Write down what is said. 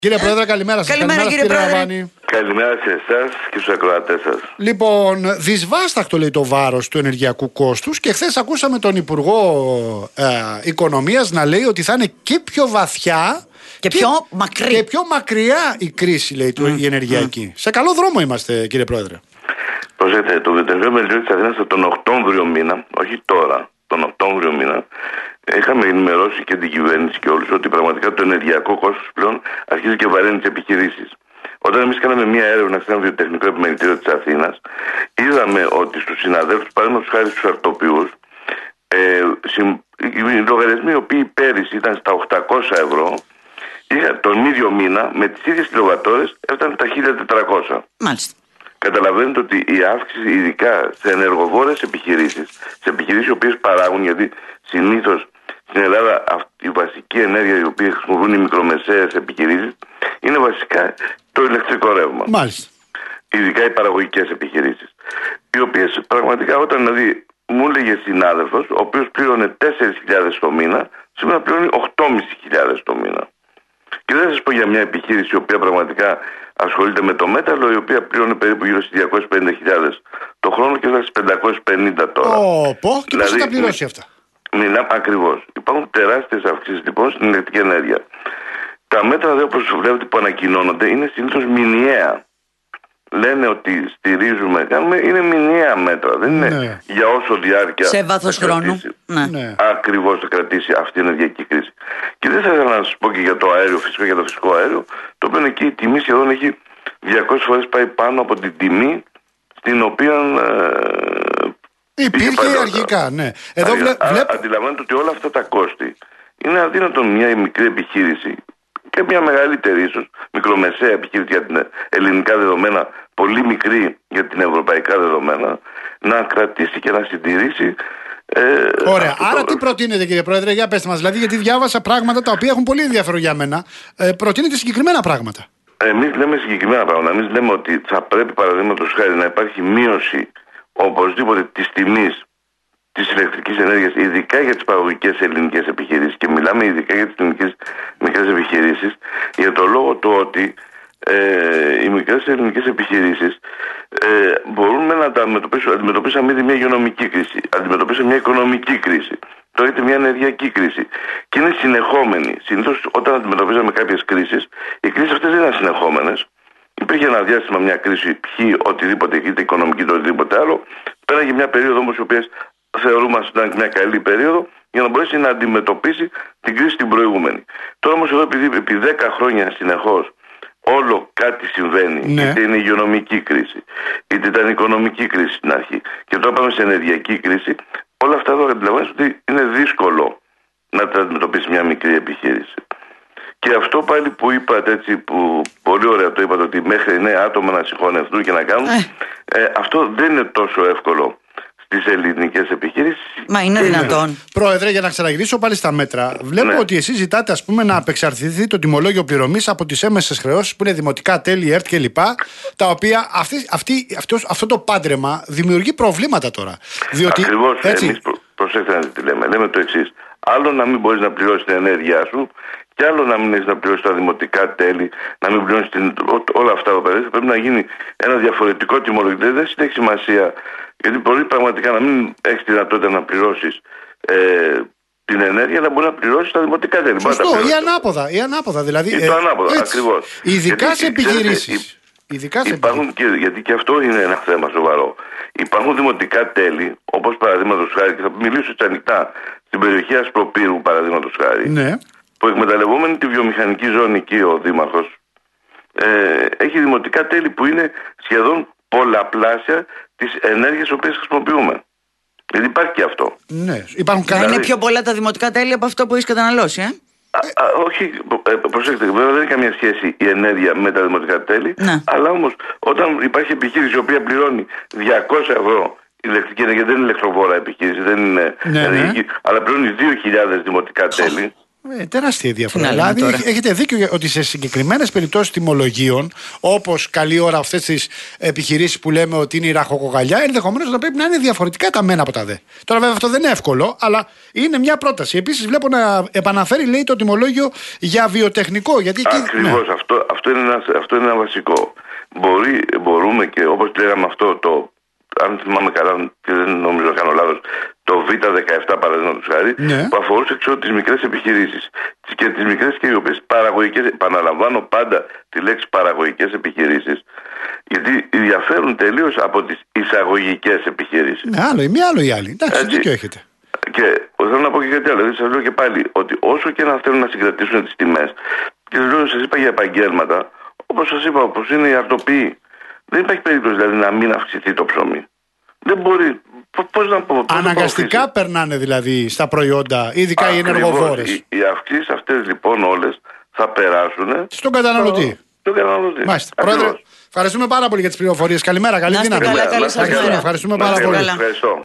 Κύριε Πρόεδρε, καλημέρα σας. Καλημέρα, κύριε Πρόεδρε. Καλημέρα σε εσάς και στους ακροατές σας. Λοιπόν, δυσβάσταχτο λέει το βάρος του ενεργειακού κόστους και χθες ακούσαμε τον Υπουργό Οικονομίας να λέει ότι θα είναι και πιο βαθιά και πιο μακριά η κρίση, λέει, η ενεργειακή. Σε καλό δρόμο είμαστε, κύριε Πρόεδρε. Προσέξτε, το Διευθυντικό Μελιό της Αθήνας τον Οκτώβριο μήνα, όχι τώρα, τον Οκτώβριο μήνα, είχαμε ενημερώσει και την κυβέρνηση και όλους ότι πραγματικά το ενεργειακό κόστος πλέον αρχίζει και βαραίνει τις επιχειρήσεις. Όταν εμείς κάναμε μια έρευνα σε ένα βιοτεχνικό επιμελητήριο της Αθήνας, είδαμε ότι στους συναδέλφους, παραδείγματος χάρη στους αρτοποιούς, οι λογαριασμοί οι οποίοι πέρυσι ήταν στα 800 ευρώ, τον ίδιο μήνα με τις ίδιες κιλοβατόρες έφτανε τα 1400. Μάλιστα. Καταλαβαίνετε ότι η αύξηση, ειδικά σε ενεργοβόρες επιχειρήσεις, σε επιχειρήσεις οι οποίες παράγουν, γιατί συνήθως στην Ελλάδα η βασική ενέργεια η οποία χρησιμοποιούν οι μικρομεσαίες επιχειρήσεις είναι βασικά το ηλεκτρικό ρεύμα. Μάλιστα. Ειδικά οι παραγωγικές επιχειρήσεις. Οι οποίες πραγματικά, όταν δηλαδή μου έλεγε συνάδελφος, ο οποίος πλήρωνε 4.000 το μήνα, σήμερα πληρώνει 8.500 το μήνα. Και δεν θα σας πω για μια επιχείρηση η οποία πραγματικά ασχολείται με το μέταλλο, η οποία πληρώνει περίπου γύρω στις 250.000 το χρόνο και θα στις 550 τώρα. Και δηλαδή, πώς θα τα πληρώσει αυτά. Μιλάμε ακριβώς. Υπάρχουν τεράστιες αυξήσεις λοιπόν στην ηλεκτρική ενέργεια. Τα μέτρα δε, όπως βλέπετε που ανακοινώνονται, είναι συνήθως μηνιαία. Λένε ότι στηρίζουμε, κάνουμε, είναι μηνιαία μέτρα. Δεν είναι για όσο διάρκεια. Σε βάθος χρόνου. Ναι. Ακριβώς θα κρατήσει αυτή η ενεργειακή κρίση. Και δεν θα ήθελα να σας πω και για το αέριο, φυσικά για το φυσικό αέριο, το οποίο εκεί η τιμή σχεδόν έχει 200 φορές πάει πάνω από την τιμή στην οποία υπήρχε αρχικά. Ναι. Εδώ αντιλαμβάνεται ότι όλα αυτά τα κόστη είναι αδύνατον μια μικρή επιχείρηση και μια μεγαλύτερη ίσως μικρομεσαία επιχείρηση για την ελληνικά δεδομένα, πολύ μικρή για την ευρωπαϊκά δεδομένα, να κρατήσει και να συντηρήσει. Ωραία. Άρα τι προτείνετε, κύριε Πρόεδρε, για πέστε μας, δηλαδή, γιατί διάβασα πράγματα τα οποία έχουν πολύ ενδιαφέρον για μένα. Προτείνετε συγκεκριμένα πράγματα. Εμείς λέμε συγκεκριμένα πράγματα. Εμείς λέμε ότι θα πρέπει, παραδείγματος χάρη, να υπάρχει μείωση οπωσδήποτε της τιμής της ηλεκτρικής ενέργειας, ειδικά για τις παραγωγικές ελληνικές επιχειρήσεις, και μιλάμε ειδικά για τις ελληνικές μικρές επιχειρήσεις, για το λόγο του ότι οι μικρές ελληνικές επιχειρήσεις μπορούν να τα αντιμετωπίσουν ήδη μια υγειονομική κρίση, αντιμετωπίσουν μια οικονομική κρίση, τώρα έχετε μια ενεργειακή κρίση και είναι συνεχόμενη. Συνήθως όταν αντιμετωπίζαμε κάποιες κρίσεις, οι κρίσεις αυτές δεν ήταν συνεχόμενες. Υπήρχε ένα διάστημα, μια κρίση, οτιδήποτε, είτε οικονομική είτε οτιδήποτε άλλο. Πέραγε μια περίοδο όμως, η οποία θεωρούμε ότι ήταν μια καλή περίοδο για να μπορέσει να αντιμετωπίσει την κρίση την προηγούμενη. Τώρα όμως εδώ, επειδή επί 10 χρόνια συνεχώς όλο κάτι συμβαίνει, είτε είναι υγειονομική κρίση, είτε ήταν οικονομική κρίση στην αρχή, και τώρα πάμε σε ενεργειακή κρίση, όλα αυτά εδώ αντιλαμβάνεστε ότι είναι δύσκολο να τα αντιμετωπίσει μια μικρή επιχείρηση. Και αυτό πάλι που είπατε, έτσι, που πολύ ωραία το είπατε, ότι μέχρι 9 άτομα να συγχωνευτούν και να κάνουν, αυτό δεν είναι τόσο εύκολο στις ελληνικές επιχειρήσεις. Μα είναι δυνατόν. Πρόεδρε, για να ξαναγυρίσω πάλι στα μέτρα, βλέπω ότι εσείς ζητάτε, ας πούμε, να απεξαρτηθεί το τιμολόγιο πληρωμής από τις έμεσες χρεώσεις που είναι δημοτικά τέλη, ΕΡΤ κλπ. Τα οποία αυτό το πάντρεμα δημιουργεί προβλήματα τώρα. Διότι, ακριβώς, εμείς προσέξτε να τι λέμε. Λέμε το εξής. Άλλο να μην μπορείς να πληρώσεις την ενέργειά σου, και άλλο να μην έχεις να πληρώσεις τα δημοτικά τέλη, να μην πληρώσεις όλα αυτά εδώ πέρα. Πρέπει να γίνει ένα διαφορετικό τιμολόγιο. Δεν έχει σημασία, γιατί μπορεί πραγματικά να μην έχεις τη δυνατότητα να πληρώσεις την ενέργεια, να μπορεί να πληρώσεις τα δημοτικά τέλη. Σωστό, ή ανάποδα δηλαδή. Ή το ανάποδα, ακριβώς. Ειδικά σε επιχειρήσεις. Γιατί και αυτό είναι ένα θέμα σοβαρό. Υπάρχουν δημοτικά τέλη, όπως παραδείγματος χάρη, και θα μιλήσω ανοιχτά, στην περιοχή Ασπροπύργου παραδείγματος χάρη. Ναι. Που εκμεταλλευόμενη τη βιομηχανική ζώνη εκεί ο Δήμαρχος έχει δημοτικά τέλη που είναι σχεδόν πολλαπλάσια τις ενέργειες τις οποίες χρησιμοποιούμε. Γιατί υπάρχει και αυτό. Ναι, είναι πιο πολλά τα δημοτικά τέλη από αυτό που έχεις καταναλώσει, όχι, προσέξτε, βέβαια δεν έχει καμία σχέση η ενέργεια με τα δημοτικά τέλη, αλλά όμως όταν υπάρχει επιχείρηση η οποία πληρώνει 200 ευρώ ηλεκτρική ενέργεια, δεν είναι ηλεκτροβόρα επιχείρηση, δεν είναι ενεργειακή, αλλά πληρώνει 2.000 δημοτικά τέλη. Τεράστια διαφορά. Τι να λέμε Δηλαδή, τώρα. έχετε δίκιο ότι σε συγκεκριμένες περιπτώσεις τιμολογίων, όπως καλή ώρα αυτές τις επιχειρήσεις που λέμε ότι είναι η ραχοκοκαλιά, ενδεχομένως να πρέπει να είναι διαφορετικά τα μένα από τα δε. Τώρα, βέβαια, αυτό δεν είναι εύκολο, αλλά είναι μια πρόταση. Επίσης, βλέπω να επαναφέρει, λέει, το τιμολόγιο για βιοτεχνικό. Ακριβώς, αυτό είναι ένα βασικό. Μπορούμε και όπως λέγαμε αυτό αν θυμάμαι καλά και δεν νομίζω να κάνω λάθος, το Β17 παραδείγματος χάρη, που αφορούσε τις μικρές επιχειρήσεις. Και τις μικρές και οι οποίες παραγωγικές, επαναλαμβάνω πάντα τη λέξη παραγωγικές επιχειρήσεις, γιατί διαφέρουν τελείως από τις εισαγωγικές επιχειρήσεις. Άλλο η μία, άλλο η άλλη. Εντάξει, δίκιο έχετε. Και θέλω να πω και κάτι άλλο. Δηλαδή, σας λέω και πάλι ότι όσο και να θέλουν να συγκρατήσουν τις τιμές, και σας είπα για επαγγέλματα, όπως σας είπα, όπως είναι οι αρτοποιοί, δεν υπάρχει περίπτωση δηλαδή να μην αυξηθεί το ψωμί. Δεν μπορεί. Πώς να πω. Αναγκαστικά περνάνε δηλαδή στα προϊόντα, ειδικά οι ενεργοβόρες. Οι αυξήσεις αυτές λοιπόν όλες θα περάσουν στον καταναλωτή. Μάλιστα. Πρόεδρε, ευχαριστούμε πάρα πολύ για τις πληροφορίες. Καλημέρα, καλή δύναμη. Ευχαριστούμε πάρα πολύ. Ευχαριστώ.